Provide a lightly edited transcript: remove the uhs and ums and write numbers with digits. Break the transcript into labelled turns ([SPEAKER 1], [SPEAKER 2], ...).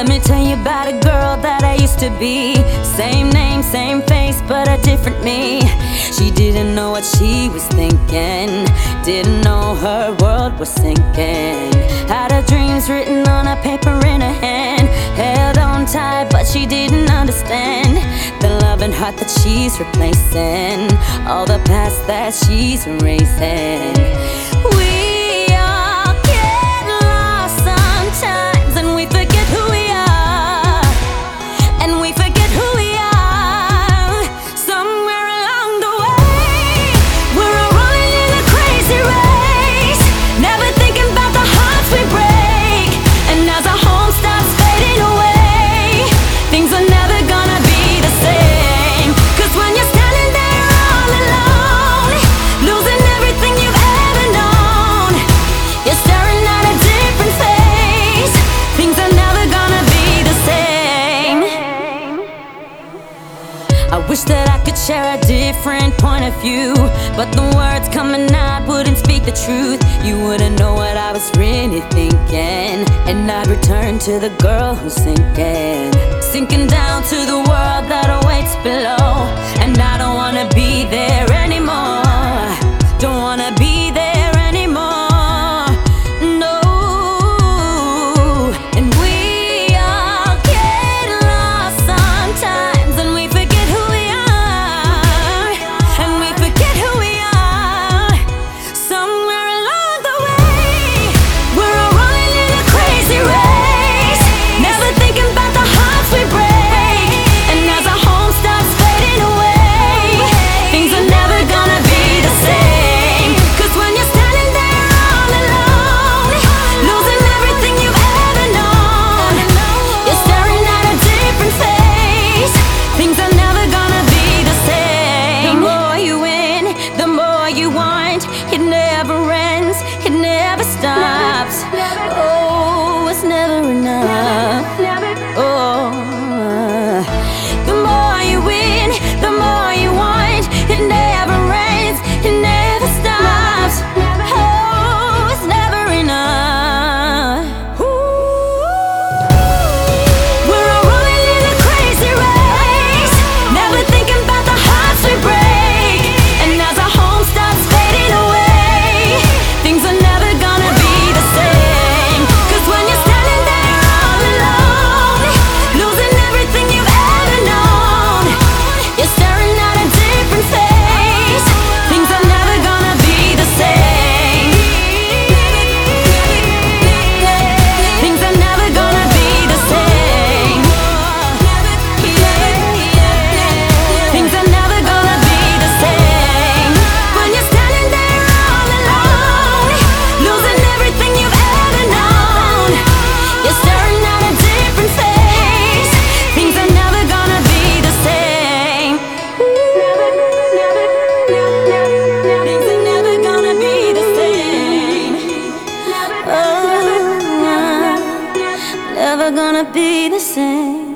[SPEAKER 1] Let me tell you about a girl that I used to be. Same name, same face, but a different me. She didn't know what she was thinking, didn't know her world was sinking. Had her dreams written on a paper in her hand, held on tight but she didn't understand the love and heart that she's replacing, all the past that she's erasing. We all get lost sometimes and we forget who we are, and we forget who we are. Somewhere along the way, we're all running in a crazy race, never thinking about the hearts we break. And as our home starts fading away, things are never gonna be the same. 'Cause when you're standing there all alone, losing everything you've ever known, you're staring at a different face. Things are never gonna be the same. I wish that I could share a different point of view, but the words coming out wouldn't speak the truth. You wouldn't know what I was really thinking, and I'd return to the girl who's sinking, sinking down to the world that awaits below. And I don't wanna be there anymore, don't wanna be there anymore, no. And we all get lost sometimes and we forget who we are, and we forget who we are. Somewhere along the way, we're all running in a crazy race, never thinking about the hearts we break. And as our home starts fading away, things are never gonna be the same. 'Cause when you're standing there all alone, losing everything you've ever known, you're staring at a different face. Things are never gonna be the same. The more you win, the more you want. It never ends, it never stops. Oh, it's never enough. Oh, the more you win, the more you want. It never ends, it never stops. Oh, it's never enough. We're all running in a crazy race, never thinking about the hearts we break. And as our home starts fading away, things are never gonna be the same. 'Cause when you're standing there all alone, losing everything you've ever known, you're staring at a different face. Things are never gonna be the same. Things are never gonna be the same. Things are never gonna be the same. When you're standing there all alone, losing everything you've ever known, you're staring at a different face. Things are never gonna be the same. Things are never gonna be the same. Oh, never gonna be the same.